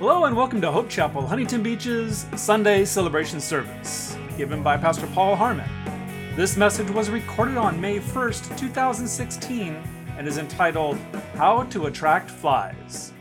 Hello and welcome to Hope Chapel, Huntington Beach's Sunday celebration service, given by Pastor Paul Harmon. This message was recorded on May 1st, 2016, and is entitled, How to Attract Flies.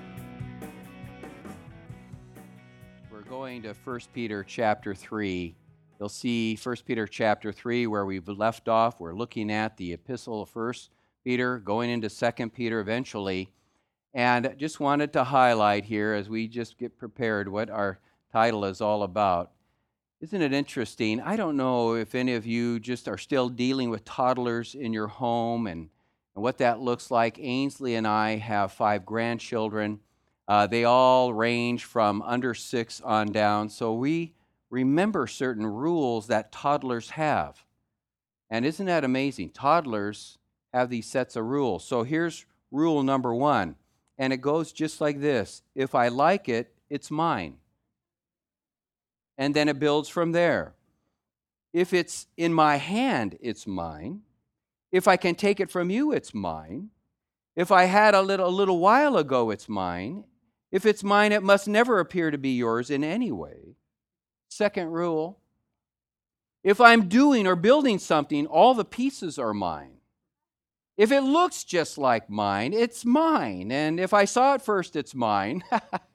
We're going to 1 Peter chapter 3. You'll see 1 Peter chapter 3 where we've left off. We're looking at the epistle of 1 Peter, going into 2 Peter eventually. And just wanted to highlight here as we just get prepared what our title is all about. Isn't it interesting? I don't know if any of you just are still dealing with toddlers in your home and what that looks like. Ainsley and I have 5 grandchildren. They all range from under 6 on down. So we remember certain rules that toddlers have. And isn't that amazing? Toddlers have these sets of rules. So here's rule number 1. And it goes just like this. If I like it, it's mine. And then it builds from there. If it's in my hand, it's mine. If I can take it from you, it's mine. If I had a little while ago, it's mine. If it's mine, it must never appear to be yours in any way. Second rule, if I'm doing or building something, all the pieces are mine. If it looks just like mine, it's mine. And if I saw it first, it's mine.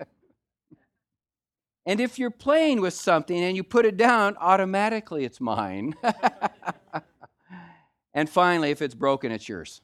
And if you're playing with something and you put it down, automatically it's mine. And finally, if it's broken, it's yours.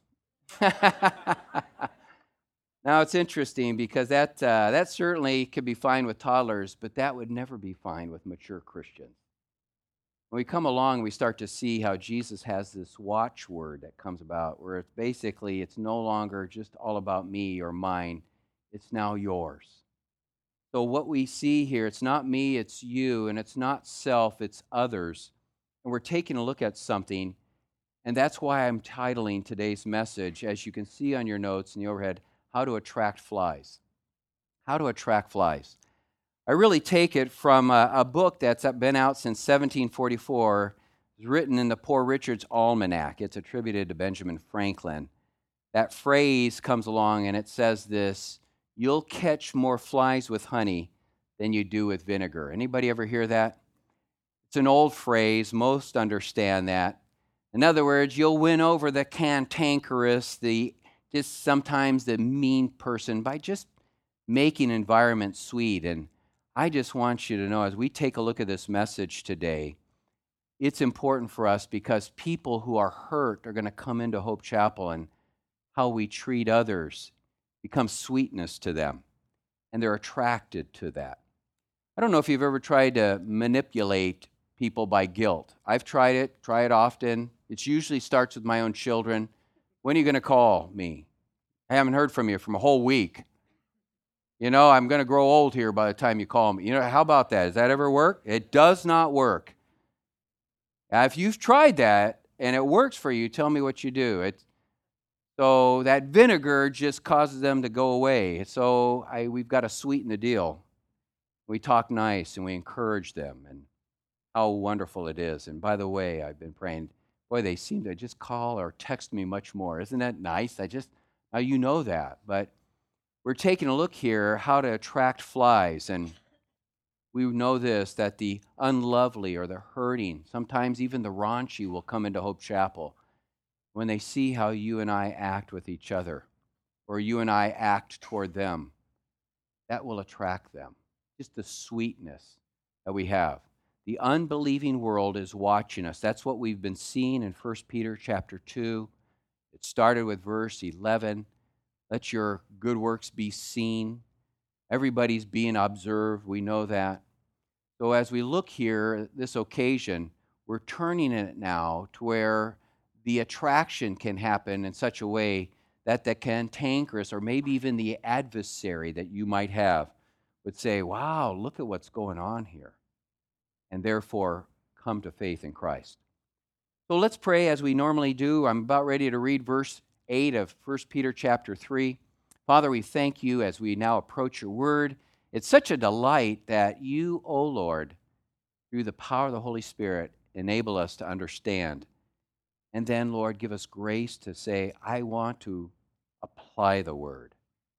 Now, it's interesting because that certainly could be fine with toddlers, but that would never be fine with mature Christians. When we come along, we start to see how Jesus has this watchword that comes about, where it's no longer just all about me or mine. It's now yours. So what we see here, it's not me, it's you, and it's not self, it's others. And we're taking a look at something, and that's why I'm titling today's message, as you can see on your notes in the overhead, How to Attract Flies. How to Attract Flies. I really take it from a book that's been out since 1744. It's written in the Poor Richard's Almanac. It's attributed to Benjamin Franklin. That phrase comes along and it says this, you'll catch more flies with honey than you do with vinegar. Anybody ever hear that? It's an old phrase. Most understand that. In other words, you'll win over the cantankerous, just sometimes the mean person by just making environment sweet. And I just want you to know, as we take a look at this message today, it's important for us because people who are hurt are going to come into Hope Chapel, and how we treat others becomes sweetness to them, and they're attracted to that. I don't know if you've ever tried to manipulate people by guilt. I've tried it often. It usually starts with my own children. When are you going to call me? I haven't heard from you from a whole week. You know, I'm going to grow old here by the time you call me. You know, how about that? Does that ever work? It does not work. Now, if you've tried that and it works for you, tell me what you do. So that vinegar just causes them to go away. So we've got to sweeten the deal. We talk nice and we encourage them and how wonderful it is. And by the way, I've been praying, boy, they seem to just call or text me much more. Isn't that nice? Now you know that, but we're taking a look here how to attract flies, and we know this, that the unlovely or the hurting, sometimes even the raunchy will come into Hope Chapel when they see how you and I act with each other or you and I act toward them. That will attract them, just the sweetness that we have. The unbelieving world is watching us. That's what we've been seeing in 1 Peter chapter 2. It started with verse 11. Let your good works be seen. Everybody's being observed. We know that. So as we look here, this occasion, we're turning it now to where the attraction can happen in such a way that the cantankerous or maybe even the adversary that you might have would say, wow, look at what's going on here, and therefore come to faith in Christ. So let's pray as we normally do. I'm about ready to read verse 8 of 1 Peter chapter 3. Father, we thank you as we now approach your word. It's such a delight that you, O Lord, through the power of the Holy Spirit, enable us to understand. And then, Lord, give us grace to say, I want to apply the word.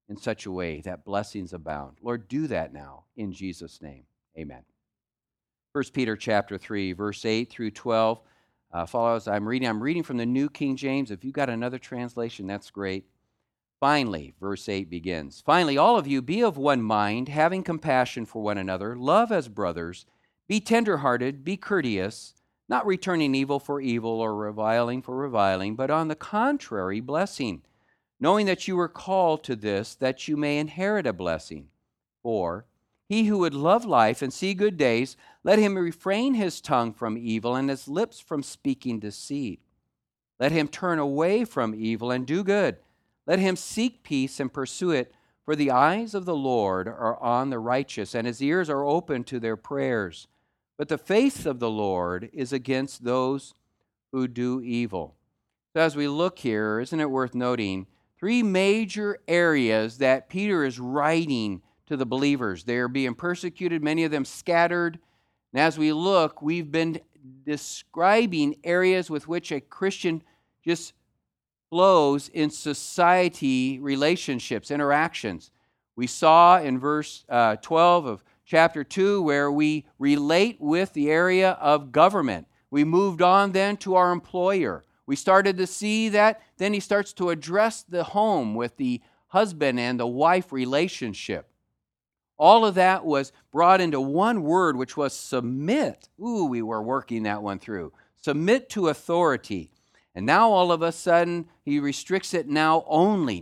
in such a way that blessings abound. Lord, do that now in Jesus' name. Amen. 1 Peter chapter 3, verse 8 through 12 follows. I'm reading from the New King James. If you've got another translation, that's great. Finally, verse 8 begins, finally, all of you be of one mind, having compassion for one another, love as brothers, be tenderhearted, be courteous, not returning evil for evil or reviling for reviling, but on the contrary, blessing, knowing that you were called to this, that you may inherit a blessing. For he who would love life and see good days, let him refrain his tongue from evil and his lips from speaking deceit. Let him turn away from evil and do good. Let him seek peace and pursue it, for the eyes of the Lord are on the righteous, and his ears are open to their prayers. But the face of the Lord is against those who do evil. So as we look here, isn't it worth noting, three major areas that Peter is writing to the believers. They are being persecuted, many of them scattered. And as we look, we've been describing areas with which a Christian just flows in society relationships, interactions. We saw in verse 12 of chapter 2 where we relate with the area of government. We moved on then to our employer. We started to see that. Then he starts to address the home with the husband and the wife relationship. All of that was brought into one word, which was submit. Ooh, we were working that one through. Submit to authority. And now all of a sudden, he restricts it now only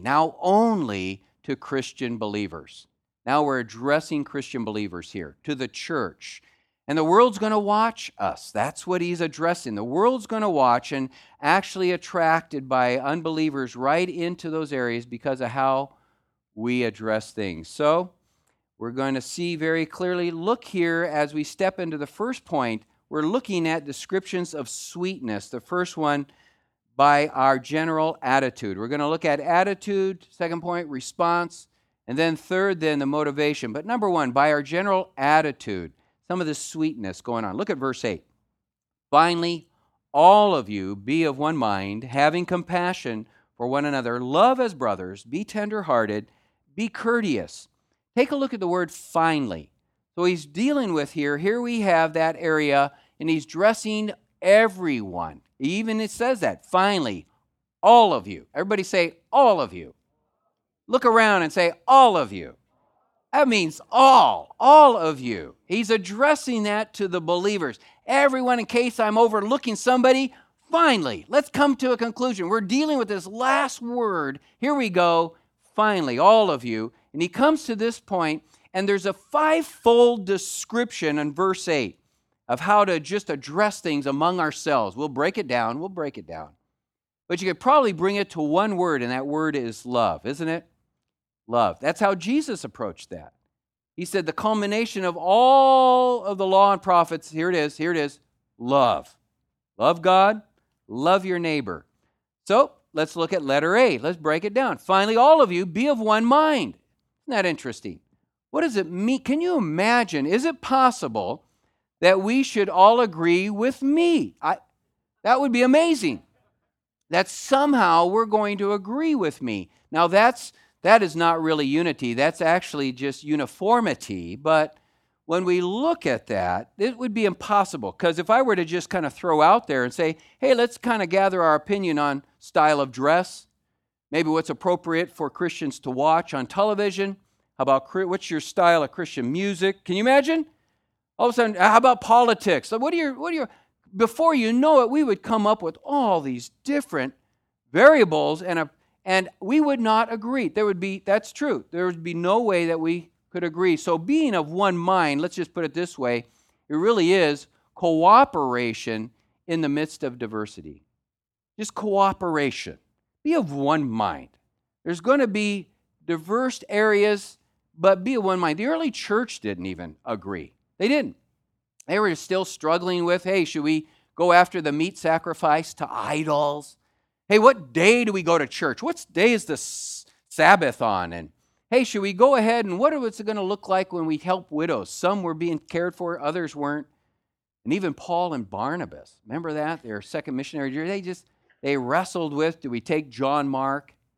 to Christian believers. Now we're addressing Christian believers here, to the church. And the world's going to watch us. That's what he's addressing. The world's going to watch and actually attracted by unbelievers right into those areas because of how we address things. So we're going to see very clearly. Look here as we step into the first point. We're looking at descriptions of sweetness. The first one, by our general attitude. We're going to look at attitude, second point, response, and then third, then the motivation. But number one, by our general attitude, some of the sweetness going on. Look at verse 8. Finally, all of you be of one mind, having compassion for one another, love as brothers, be tenderhearted, be courteous. Take a look at the word finally. So he's dealing with here we have that area, and he's dressing everyone. Even it says that, finally, all of you. Everybody say, all of you. Look around and say, all of you. That means all of you. He's addressing that to the believers. Everyone, in case I'm overlooking somebody, finally, let's come to a conclusion. We're dealing with this last word. Here we go, finally, all of you. And he comes to this point, and there's a five-fold description in verse 8. Of how to just address things among ourselves. We'll break it down. But you could probably bring it to one word, and that word is love, isn't it? Love. That's how Jesus approached that. He said the culmination of all of the law and prophets, here it is, love. Love God, love your neighbor. So let's look at letter A. Let's break it down. Finally, all of you be of one mind. Isn't that interesting? What does it mean? Can you imagine? Is it possible that we should all agree with me? That would be amazing. That somehow we're going to agree with me. Now that is not really unity. That's actually just uniformity. But when we look at that, it would be impossible. Because if I were to just kind of throw out there and say, hey, let's kind of gather our opinion on style of dress, maybe what's appropriate for Christians to watch on television, how about what's your style of Christian music? Can you imagine? All of a sudden, how about politics? What are your, before you know it, we would come up with all these different variables, and we would not agree. That's true. There would be no way that we could agree. So being of one mind, let's just put it this way, it really is cooperation in the midst of diversity. Just cooperation. Be of one mind. There's going to be diverse areas, but be of one mind. The early church didn't even agree. They didn't. They were still struggling with, hey, should we go after the meat sacrifice to idols? Hey, what day do we go to church? What day is the Sabbath on? And hey, should we go ahead and what is it going to look like when we help widows? Some were being cared for, others weren't. And even Paul and Barnabas, remember that? Their second missionary journey, they wrestled with, do we take John Mark?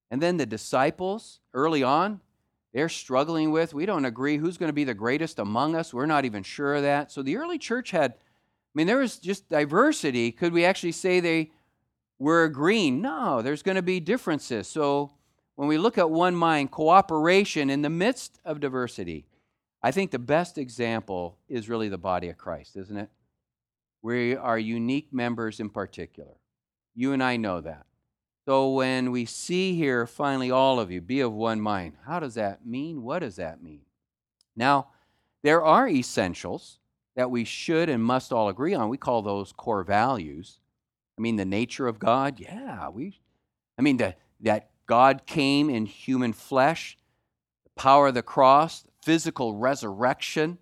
And then the disciples, early on, they're struggling with, we don't agree who's going to be the greatest among us. We're not even sure of that. So the early church had, there was just diversity. Could we actually say they were agreeing? No, there's going to be differences. So when we look at one mind, cooperation in the midst of diversity, I think the best example is really the body of Christ, isn't it? We are unique members in particular. You and I know that. So when we see here, finally, all of you, be of one mind, how does that mean? What does that mean? Now, there are essentials that we should and must all agree on. We call those core values. The nature of God, that God came in human flesh, the power of the cross, physical resurrection.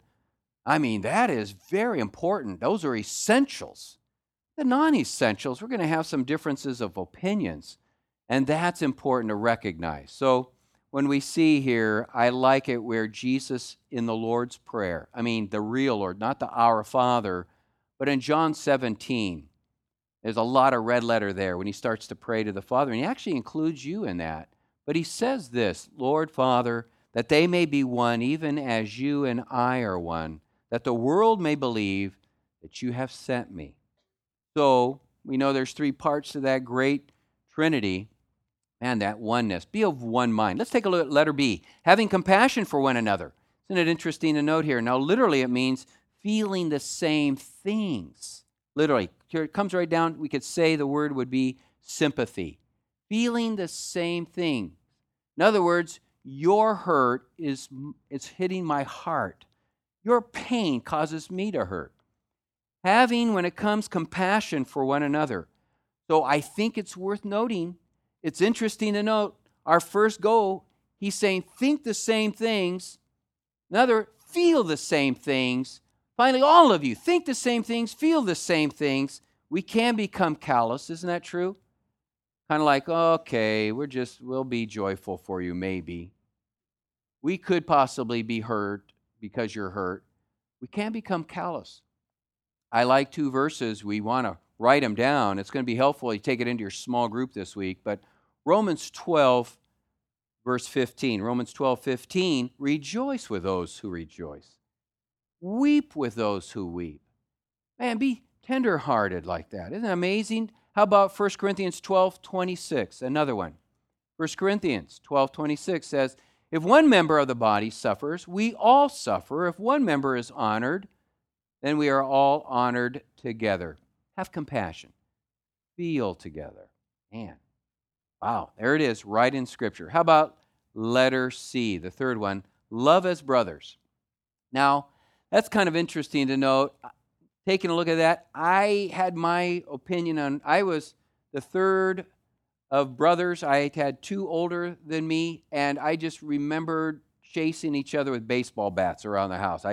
That is very important. Those are essentials. The non-essentials, we're going to have some differences of opinions, and that's important to recognize. So when we see here, I like it where Jesus in the Lord's Prayer, the real Lord, not the Our Father, but in John 17, there's a lot of red letter there when he starts to pray to the Father, and he actually includes you in that. But he says this, Lord Father, that they may be one even as you and I are one, that the world may believe that you have sent me. So we know there's three parts to that great Trinity and that oneness. Be of one mind. Let's take a look at letter B, having compassion for one another. Isn't it interesting to note here? Now, literally, it means feeling the same things. Literally, here it comes right down. We could say the word would be sympathy. Feeling the same thing. In other words, your hurt is hitting my heart. Your pain causes me to hurt. Having, when it comes, compassion for one another. So I think it's worth noting, it's interesting to note, our first goal, he's saying, think the same things. Another, feel the same things. Finally, all of you, think the same things, feel the same things. We can become callous, isn't that true? Kind of like, okay, we'll be joyful for you, maybe. We could possibly be hurt because you're hurt. We can become callous. I like two verses. We want to write them down. It's going to be helpful. You take it into your small group this week. But Romans 12, verse 15. Romans 12:15. Rejoice with those who rejoice. Weep with those who weep. Man, be tenderhearted like that. Isn't that amazing? How about 1 Corinthians 12:26? Another one. 1 Corinthians 12:26 says, if one member of the body suffers, we all suffer. If one member is honored, then we are all honored together. Have compassion. Feel together. Man, wow, there it is, right in Scripture. How about letter C, the third one, love as brothers. Now, that's kind of interesting to note. Taking a look at that, I had my opinion on, I was the third of brothers. I had two older than me, and I just remembered chasing each other with baseball bats around the house.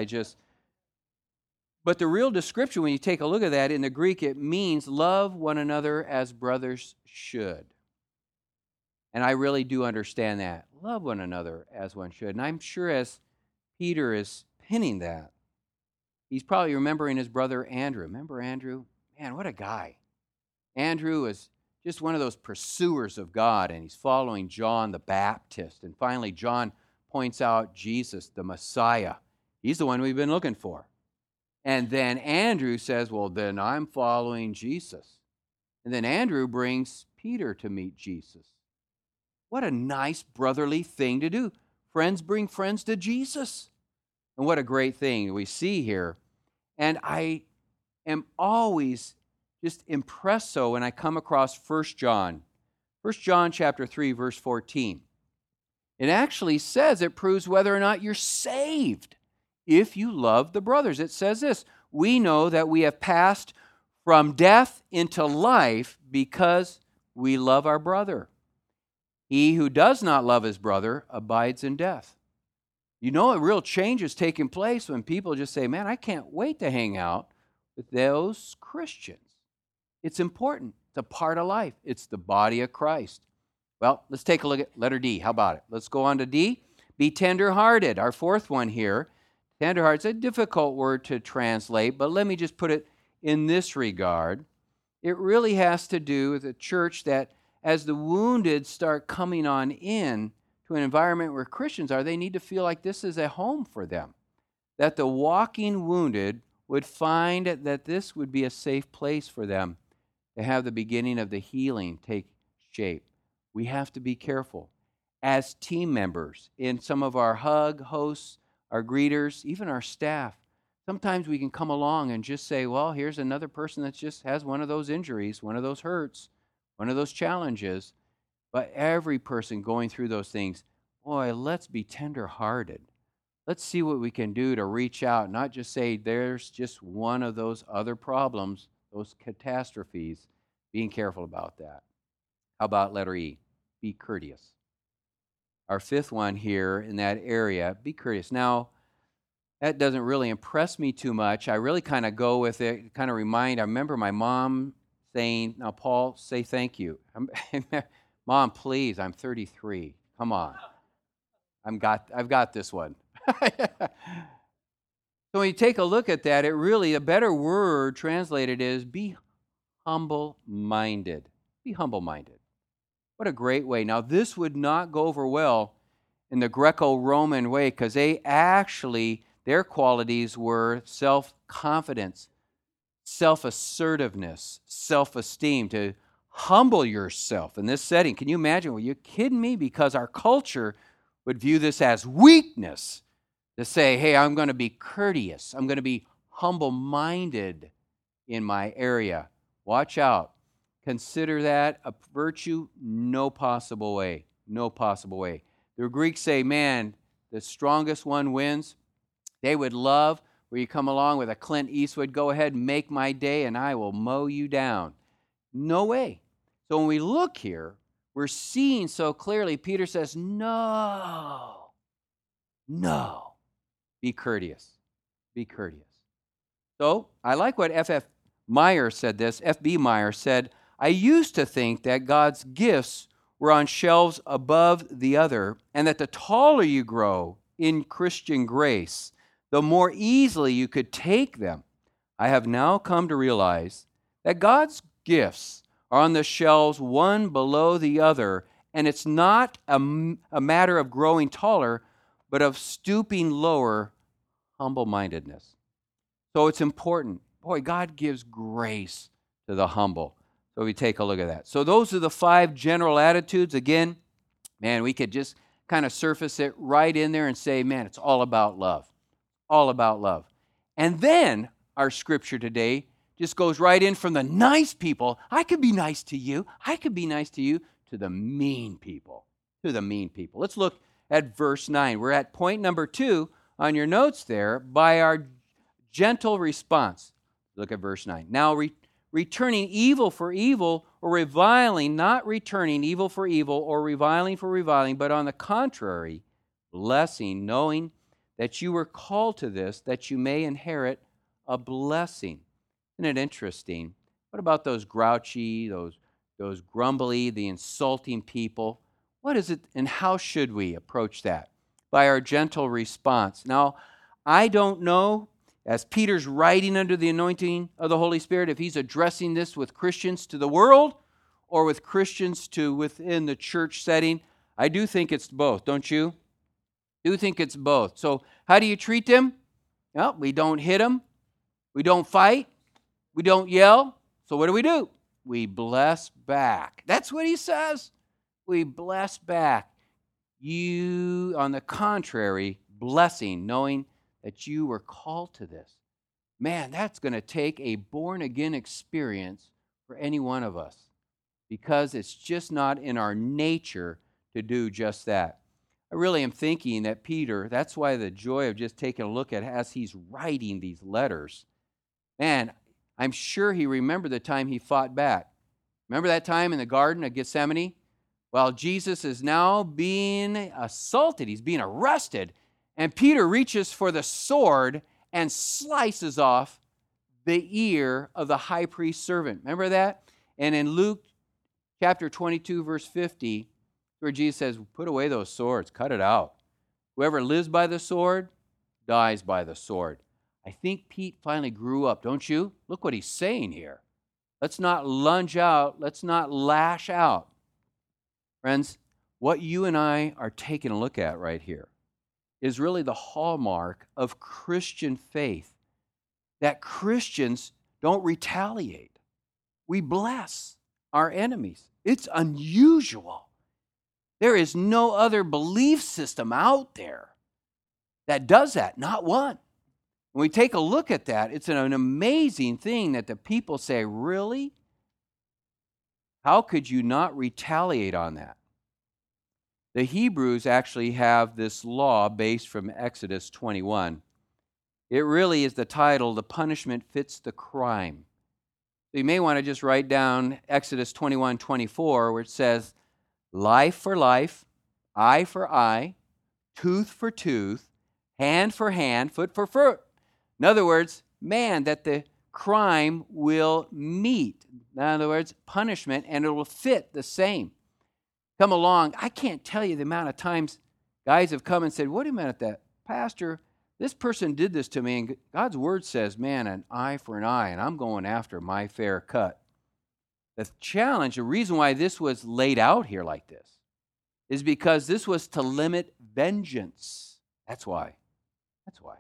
But the real description, when you take a look at that, in the Greek, it means love one another as brothers should. And I really do understand that. Love one another as one should. And I'm sure as Peter is penning that, he's probably remembering his brother Andrew. Remember Andrew? Man, what a guy. Andrew is just one of those pursuers of God, and he's following John the Baptist. And finally, John points out Jesus, the Messiah. He's the one we've been looking for. And then Andrew says, well, then I'm following Jesus. And then Andrew brings Peter to meet Jesus. What a nice brotherly thing to do. Friends bring friends to Jesus. And what a great thing we see here. And I am always just impressed so when I come across 1 John. 1 John chapter 3, verse 14. It actually says, it proves whether or not you're saved if you love the brothers. It says this, we know that we have passed from death into life because we love our brother. He who does not love his brother abides in death. You know, a real change is taking place when people just say, man, I can't wait to hang out with those Christians. It's important. It's a part of life. It's the body of Christ. Well, let's take a look at letter D. How about it? Let's go on to D. Be tenderhearted. Our fourth one here. Tenderhearted is a difficult word to translate, but let me just put it in this regard. It really has to do with a church that as the wounded start coming on in to an environment where Christians are, they need to feel like this is a home for them. That the walking wounded would find that this would be a safe place for them to have the beginning of the healing take shape. We have to be careful. As team members, in some of our hug hosts, our greeters, even our staff, sometimes we can come along and just say, well, here's another person that just has one of those injuries, one of those hurts, one of those challenges. But every person going through those things, boy, let's be tender-hearted. Let's see what we can do to reach out, not just say there's just one of those other problems, those catastrophes. Being careful about that. How about letter E? Be courteous. Our fifth one here in that area, be courteous. Now, that doesn't really impress me too much. I really kind of go with it, I remember my mom saying, now, Paul, say thank you. Mom, please, I'm 33. Come on. I've got this one. So when you take a look at that, a better word translated is be humble-minded. Be humble-minded. What a great way. Now, this would not go over well in the Greco-Roman way because their qualities were self-confidence, self-assertiveness, self-esteem, to humble yourself in this setting. Can you imagine? Well, you're kidding me? Because our culture would view this as weakness to say, hey, I'm going to be courteous. I'm going to be humble-minded in my area. Watch out. Consider that a virtue? No possible way. No possible way. The Greeks say, man, the strongest one wins. They would love where you come along with a Clint Eastwood, go ahead and make my day and I will mow you down. No way. So when we look here, we're seeing so clearly, Peter says, no, be courteous. Be courteous. So I like what F.B. Meyer said, I used to think that God's gifts were on shelves above the other, and that the taller you grow in Christian grace, the more easily you could take them. I have now come to realize that God's gifts are on the shelves one below the other, and it's not a matter of growing taller, but of stooping lower, humble-mindedness. So it's important. Boy, God gives grace to the humble. So we take a look at that. So those are the 5 general attitudes. Again, man, we could just kind of surface it right in there and say, man, it's all about love. All about love. And then our scripture today just goes right in from the nice people. I could be nice to you. I could be nice to you, to the mean people. To the mean people. Let's look at verse 9. We're at point number 2 on your notes there. By our gentle response. Look at verse 9. Now, returning evil for evil or reviling, not returning evil for evil or reviling for reviling, but on the contrary, blessing, knowing that you were called to this, that you may inherit a blessing. Isn't it interesting? What about those grouchy, those grumbly, the insulting people? What is it and how should we approach that? By our gentle response. Now, I don't know, as Peter's writing under the anointing of the Holy Spirit, if he's addressing this with Christians to the world or with Christians to within the church setting. I do think it's both, don't you? Do think it's both. So how do you treat them? Well, we don't hit them. We don't fight. We don't yell. So what do? We bless back. That's what he says. We bless back. You, on the contrary, blessing, knowing that you were called to this. Man, that's going to take a born-again experience for any one of us because it's just not in our nature to do just that. I really am thinking that Peter, that's why the joy of just taking a look at as he's writing these letters. Man, I'm sure he remembered the time he fought back. Remember that time in the Garden of Gethsemane? While Jesus is now being assaulted, he's being arrested, and Peter reaches for the sword and slices off the ear of the high priest's servant. Remember that? And in Luke chapter 22, verse 50, where Jesus says, put away those swords, cut it out. Whoever lives by the sword dies by the sword. I think Pete finally grew up, don't you? Look what he's saying here. Let's not lunge out. Let's not lash out. Friends, what you and I are taking a look at right here is really the hallmark of Christian faith, that Christians don't retaliate. We bless our enemies. It's unusual. There is no other belief system out there that does that, not one. When we take a look at that, it's an amazing thing that the people say, really? How could you not retaliate on that? The Hebrews actually have this law based from Exodus 21. It really is the title, "The Punishment Fits the Crime." So you may want to just write down Exodus 21:24, where it says, life for life, eye for eye, tooth for tooth, hand for hand, foot for foot. In other words, man, that the crime will meet. In other words, punishment, and it will fit the same. Come along. I can't tell you the amount of times guys have come and said, wait a minute, that pastor, this person did this to me, and God's word says, man, an eye for an eye, and I'm going after my fair cut. The challenge, the reason why this was laid out here like this, is because this was to limit vengeance. That's why. That's why.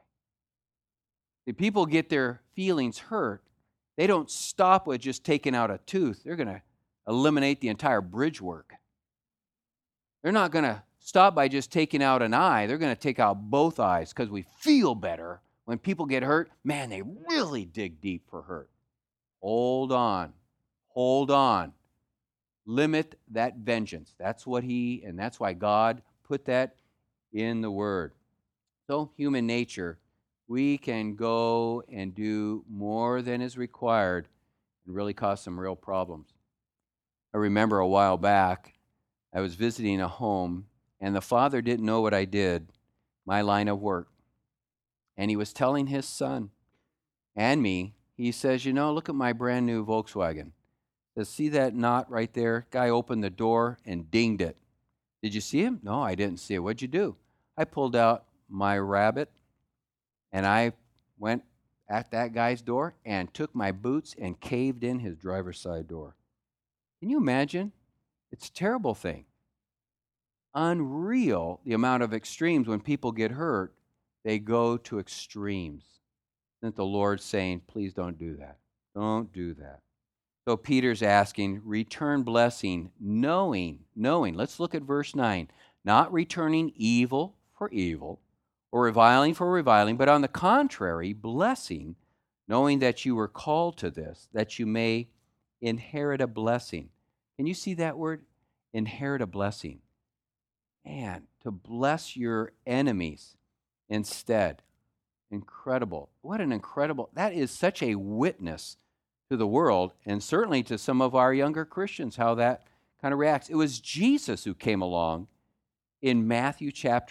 If people get their feelings hurt, they don't stop with just taking out a tooth. They're going to eliminate the entire bridge work. They're not going to stop by just taking out an eye. They're going to take out both eyes, because we feel better when people get hurt. Man, they really dig deep for hurt. Hold on. Hold on. Limit that vengeance. That's why God put that in the Word. So, human nature, we can go and do more than is required and really cause some real problems. I remember a while back, I was visiting a home, and the father didn't know what I did, my line of work. And he was telling his son and me, he says, look at my brand new Volkswagen. He says, see that knot right there? Guy opened the door and dinged it. Did you see him? No, I didn't see it. What'd you do? I pulled out my rabbit, and I went at that guy's door and took my boots and caved in his driver's side door. Can you imagine? It's a terrible thing. Unreal, the amount of extremes. When people get hurt, they go to extremes. Isn't the Lord saying, please don't do that? Don't do that. So Peter's asking, return blessing, knowing. Let's look at verse 9. Not returning evil for evil, or reviling for reviling, but on the contrary, blessing, knowing that you were called to this, that you may inherit a blessing. Can you see that word? Inherit a blessing. Man, to bless your enemies instead. Incredible. What an incredible, that is such a witness to the world, and certainly to some of our younger Christians, how that kind of reacts. It was Jesus who came along in Matthew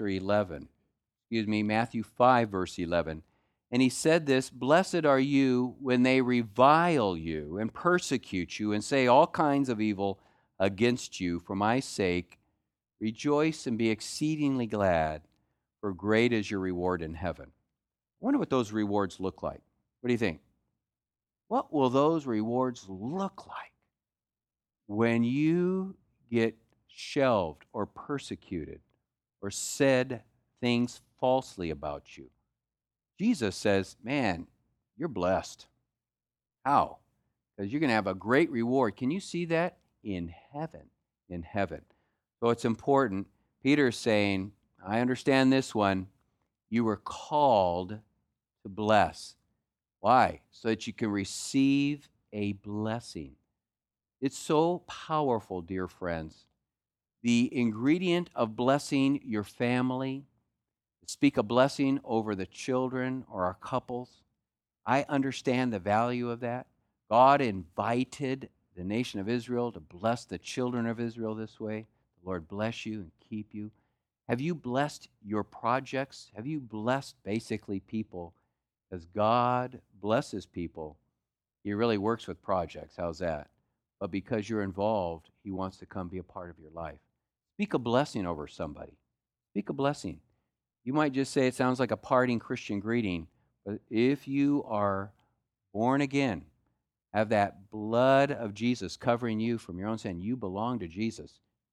5, verse 11. And he said this, blessed are you when they revile you and persecute you and say all kinds of evil against you for my sake. Rejoice and be exceedingly glad, for great is your reward in heaven. I wonder what those rewards look like. What do you think? What will those rewards look like when you get shelved or persecuted or said things falsely about you? Jesus says, man, you're blessed. How? Because you're going to have a great reward. Can you see that? In heaven. In heaven. So it's important. Peter's saying, I understand this one. You were called to bless. Why? So that you can receive a blessing. It's so powerful, dear friends. The ingredient of blessing your family, speak a blessing over the children or our couples. I understand the value of that. God invited the nation of Israel to bless the children of Israel this way. The Lord bless you and keep you. Have you blessed your projects? Have you blessed basically people? As God blesses people, He really works with projects. How's that? But because you're involved, He wants to come be a part of your life. Speak a blessing over somebody. Speak a blessing. You might just say it sounds like a parting Christian greeting, but if you are born again, have that blood of Jesus covering you from your own sin, you belong to Jesus.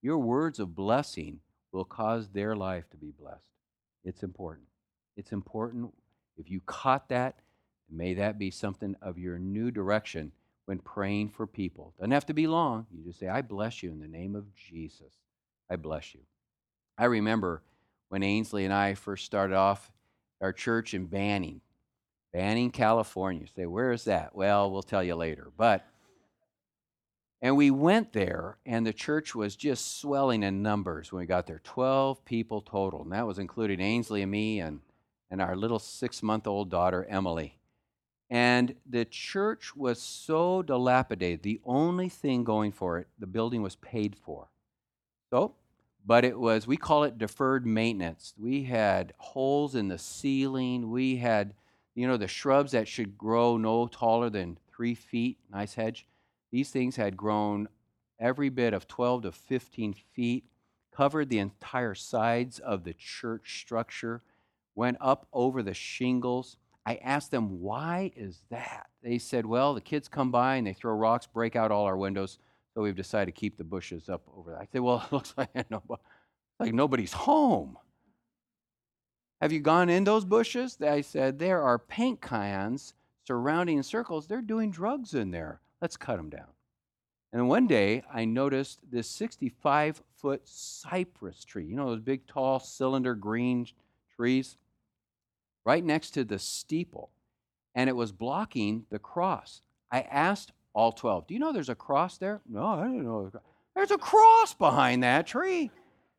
Your words of blessing will cause their life to be blessed. It's important. It's important. If you caught that, may that be something of your new direction when praying for people. Doesn't have to be long. You just say, I bless you in the name of Jesus. I bless you. I remember when Ainsley and I first started off our church in Banning, California. You say, where is that? Well, we'll tell you later. And we went there, and the church was just swelling in numbers when we got there. 12 people total, and that was including Ainsley and me and our little 6-month-old daughter, Emily. And the church was so dilapidated. The only thing going for it, the building was paid for. But it was, we call it deferred maintenance. We had holes in the ceiling. We had, the shrubs that should grow no taller than 3 feet, nice hedge. These things had grown every bit of 12 to 15 feet, covered the entire sides of the church structure, went up over the shingles. I asked them, why is that? They said, well, the kids come by and they throw rocks, break out all our windows, so we've decided to keep the bushes up over there. I said, well, it looks like nobody's home. Have you gone in those bushes? They said, there are paint cans surrounding circles. They're doing drugs in there. Let's cut them down. And one day, I noticed this 65-foot cypress tree, those big, tall, cylinder green trees, right next to the steeple, and it was blocking the cross. I asked all 12, do you know there's a cross there? No, I didn't know. There's a cross behind that tree.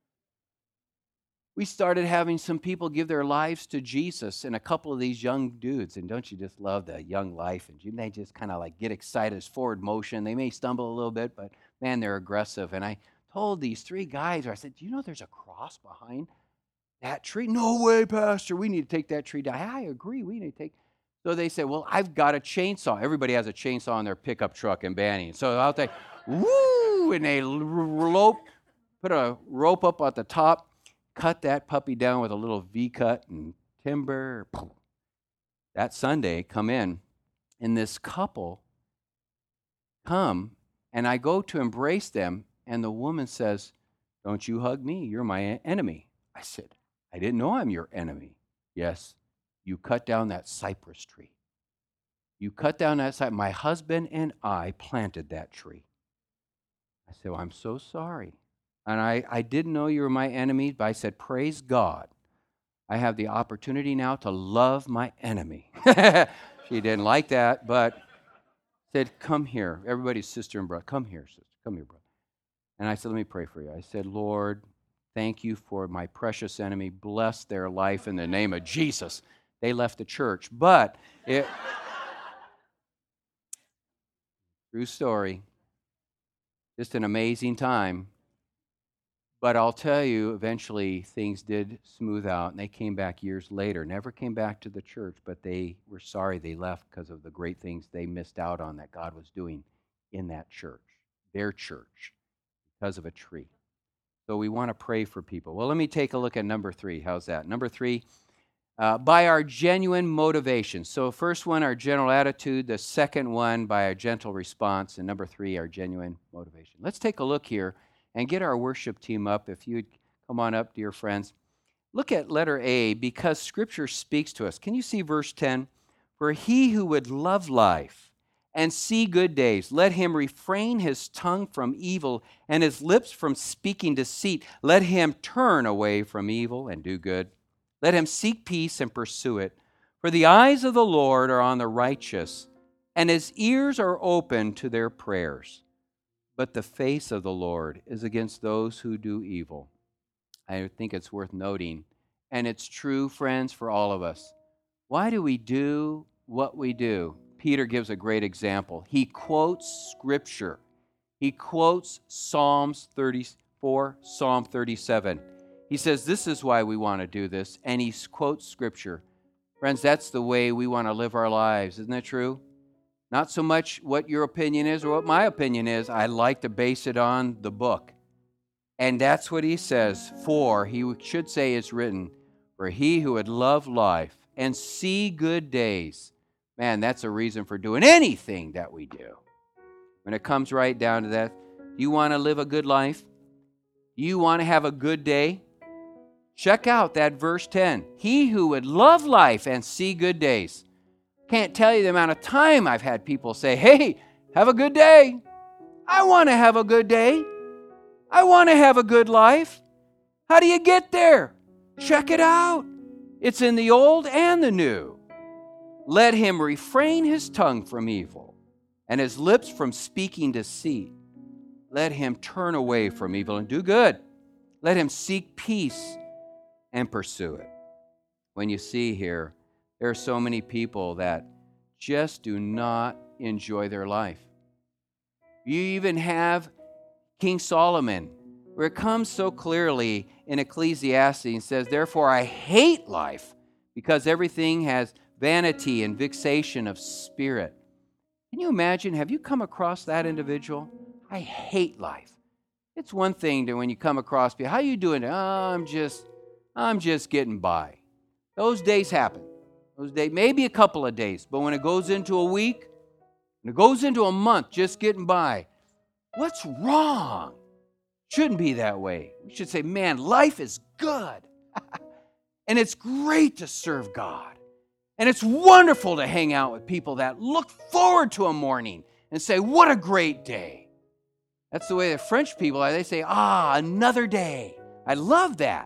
We started having some people give their lives to Jesus, and a couple of these young dudes, and don't you just love the young life? And they just kind of like get excited, it's forward motion. They may stumble a little bit, but man, they're aggressive. And I told these 3 guys, I said, do you know there's a cross behind that tree? No way, Pastor, we need to take that tree down. I agree, we need to take. So they said, well, I've got a chainsaw. Everybody has a chainsaw in their pickup truck in Banning. So out there, woo, and they put a rope up at the top, cut that puppy down with a little V-cut and timber. That Sunday, come in, and this couple come, and I go to embrace them, and the woman says, don't you hug me, you're my enemy. I said, I didn't know I'm your enemy. Yes, you cut down that cypress tree. You cut down that cypress. My husband and I planted that tree. I said, well, I'm so sorry. And I didn't know you were my enemy, but I said, praise God. I have the opportunity now to love my enemy. She didn't like that, but said, come here. Everybody's sister and brother. Come here, sister. Come here, brother. And I said, let me pray for you. I said, Lord, thank you for my precious enemy. Bless their life in the name of Jesus. They left the church, but true story. Just an amazing time. But I'll tell you, eventually things did smooth out, and they came back years later. Never came back to the church, but they were sorry they left because of the great things they missed out on that God was doing in that church, their church, because of a tree. So we want to pray for people. Well, let me take a look at number 3. How's that? Number 3, by our genuine motivation. So first one, our general attitude. The second one, by our gentle response. And number 3, our genuine motivation. Let's take a look here and get our worship team up. If you'd come on up, dear friends. Look at letter A, because Scripture speaks to us. Can you see verse 10? For he who would love life and see good days, let him refrain his tongue from evil and his lips from speaking deceit. Let him turn away from evil and do good. Let him seek peace and pursue it. For the eyes of the Lord are on the righteous, and his ears are open to their prayers. But the face of the Lord is against those who do evil. I think it's worth noting, and it's true, friends, for all of us. Why do we do what we do? Peter gives a great example. He quotes Scripture. He quotes Psalms 34, Psalm 37. He says, this is why we want to do this, and he quotes Scripture. Friends, that's the way we want to live our lives. Isn't that true? Not so much what your opinion is or what my opinion is. I like to base it on the book. And that's what he says. For, he should say it's written, for he who would love life and see good days. Man, that's a reason for doing anything that we do. When it comes right down to that, do you want to live a good life? You want to have a good day? Check out that verse 10. He who would love life and see good days. Can't tell you the amount of time I've had people say, hey, have a good day. I want to have a good day. I want to have a good life. How do you get there? Check it out. It's in the old and the new. Let him refrain his tongue from evil and his lips from speaking deceit. Let him turn away from evil and do good. Let him seek peace and pursue it. When you see here, there are so many people that just do not enjoy their life. You even have King Solomon, where it comes so clearly in Ecclesiastes and says, therefore I hate life, because everything has vanity and vexation of spirit. Can you imagine? Have you come across that individual? I hate life. It's one thing to when you come across people, how you doing? Oh, I'm just getting by. Those days happen. Those days, maybe a couple of days, but when it goes into a week, and it goes into a month, just getting by, what's wrong? Shouldn't be that way. We should say, man, life is good. And it's great to serve God. And it's wonderful to hang out with people that look forward to a morning and say, what a great day. That's the way the French people are. They say, another day. I love that.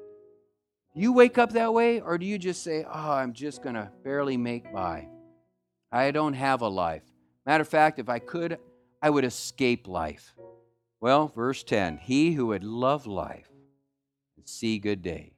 You wake up that way, or do you just say, I'm just going to barely make by? I don't have a life. Matter of fact, if I could, I would escape life. Well, verse 10, he who would love life and see good day.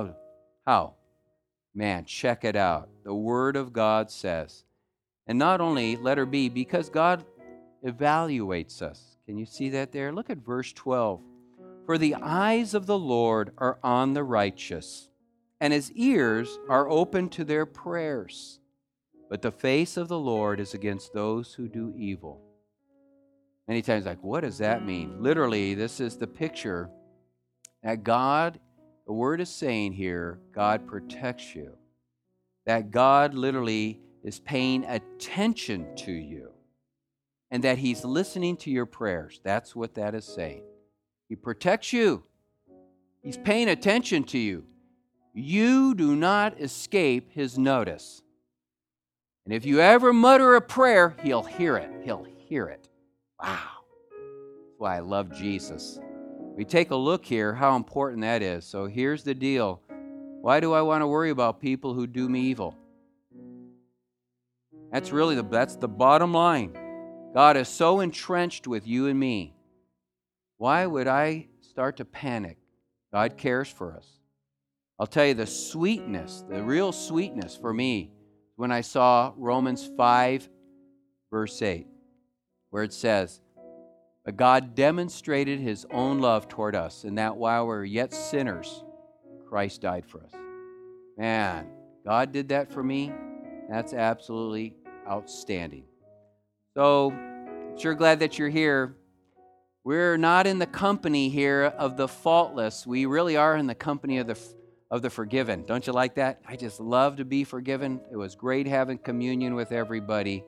How? Man, check it out. The Word of God says. And not only, letter B, because God evaluates us. Can you see that there? Look at verse 12. For the eyes of the Lord are on the righteous, and his ears are open to their prayers. But the face of the Lord is against those who do evil. Many times, what does that mean? Literally, this is the picture that God, the Word is saying here, God protects you. That God literally is paying attention to you. And that He's listening to your prayers. That's what that is saying. He protects you. He's paying attention to you. You do not escape His notice. And if you ever mutter a prayer, He'll hear it. He'll hear it. Wow. That's why I love Jesus. We take a look here how important that is. So here's the deal. Why do I want to worry about people who do me evil? That's the bottom line. God is so entrenched with you and me. Why would I start to panic? God cares for us. I'll tell you the sweetness, the real sweetness for me, when I saw Romans 5, verse 8, where it says, but God demonstrated His own love toward us, in that while we were yet sinners, Christ died for us. Man, God did that for me. That's absolutely outstanding. So, I'm sure glad that you're here. We're not in the company here of the faultless. We really are in the company of the forgiven. Don't you like that? I just love to be forgiven. It was great having communion with everybody.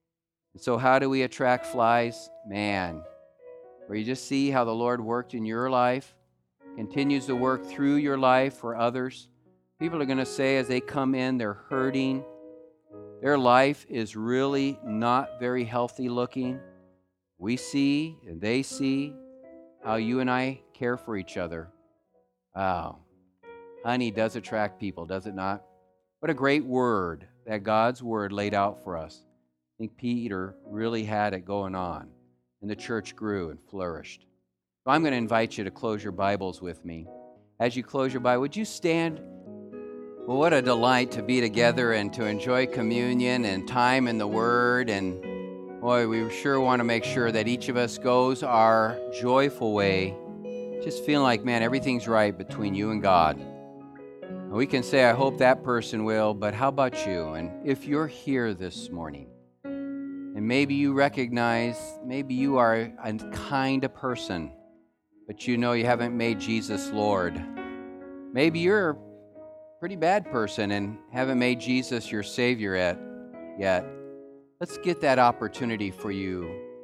So how do we attract flies? Man, where you just see how the Lord worked in your life, continues to work through your life for others. People are going to say as they come in, they're hurting. Their life is really not very healthy looking. We see and they see how you and I care for each other. Wow. Honey does attract people, does it not? What a great word that God's word laid out for us. I think Peter really had it going on, and the church grew and flourished. So I'm going to invite you to close your Bibles with me. As you close your Bible, would you stand? Well, what a delight to be together and to enjoy communion and time in the Word. And boy, we sure want to make sure that each of us goes our joyful way, just feeling like, man, everything's right between you and God. And we can say, I hope that person will, but how about you? And if you're here this morning, and maybe you recognize, maybe you are a kind of person, but you know you haven't made Jesus Lord. Maybe you're a pretty bad person and haven't made Jesus your Savior yet. Let's get that opportunity for you.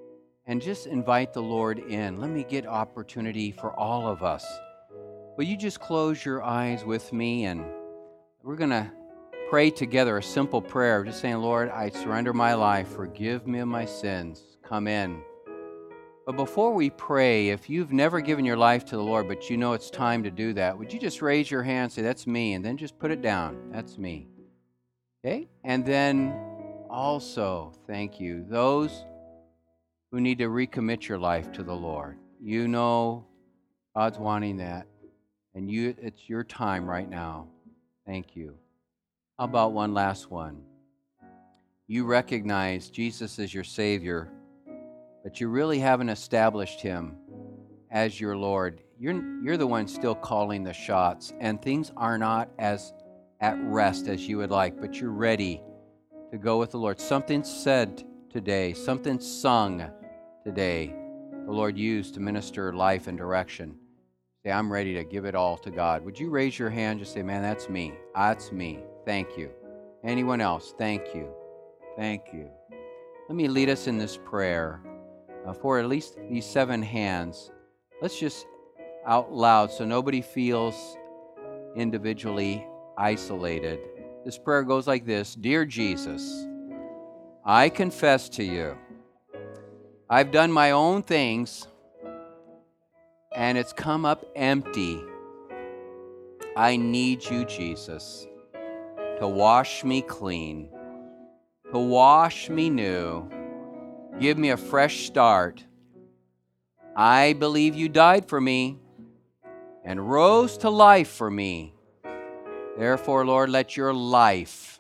and just invite the Lord in. Let me get opportunity for all of us. Will you just close your eyes with me, and we're going to pray together a simple prayer, just saying, Lord, I surrender my life. Forgive me of my sins. Come in. But before we pray, if you've never given your life to the Lord, but you know it's time to do that, would you just raise your hand and say, that's me, and then just put it down. That's me. Okay? And then also, thank you, those who need to recommit your life to the Lord. You know God's wanting that, and it's your time right now. Thank you. How about one last one? You recognize Jesus as your Savior, but you really haven't established Him as your Lord. You're the one still calling the shots, and things are not as at rest as you would like, but you're ready to go with the Lord. Something said today, something sung today, the Lord used to minister life and direction. Say, I'm ready to give it all to God. Would you raise your hand? Just say, man, that's me. That's me. Thank you. Anyone else? Thank you. Thank you. Let me lead us in this prayer. For at least these 7 hands, let's just out loud so nobody feels individually isolated. This prayer goes like this. Dear Jesus, I confess to you, I've done my own things and it's come up empty. I need you, Jesus, to wash me clean, to wash me new. Give me a fresh start. I believe you died for me and rose to life for me. Therefore, Lord, let your life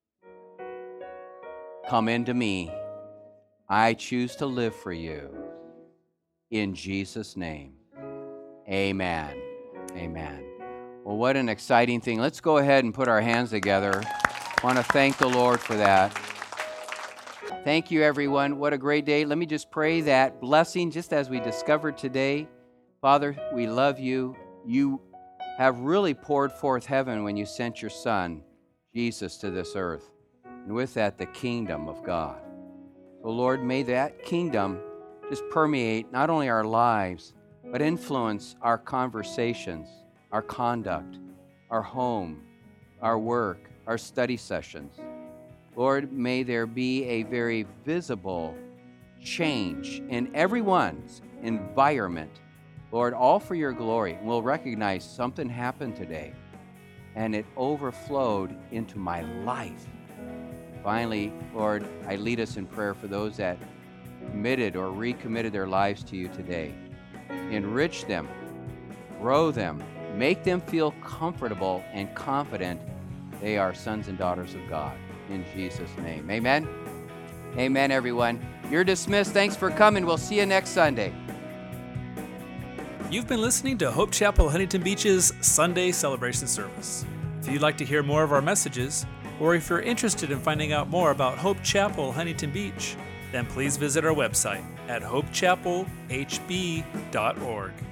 come into me. I choose to live for you. In Jesus' name, amen. Amen. Well, what an exciting thing. Let's go ahead and put our hands together. I want to thank the Lord for that. Thank you, everyone. What a great day. Let me just pray that blessing just as we discovered today. Father, we love you. You have really poured forth heaven when you sent your Son, Jesus, to this earth. And with that, the kingdom of God. So, Lord, may that kingdom just permeate not only our lives, but influence our conversations, our conduct, our home, our work, our study sessions. Lord, may there be a very visible change in everyone's environment. Lord, all for your glory. We'll recognize something happened today, and it overflowed into my life. Finally, Lord, I lead us in prayer for those that committed or recommitted their lives to you today. Enrich them, grow them, make them feel comfortable and confident they are sons and daughters of God. In Jesus' name. Amen. Amen, everyone. You're dismissed. Thanks for coming. We'll see you next Sunday. You've been listening to Hope Chapel Huntington Beach's Sunday celebration service. If you'd like to hear more of our messages, or if you're interested in finding out more about Hope Chapel Huntington Beach, then please visit our website at hopechapelhb.org.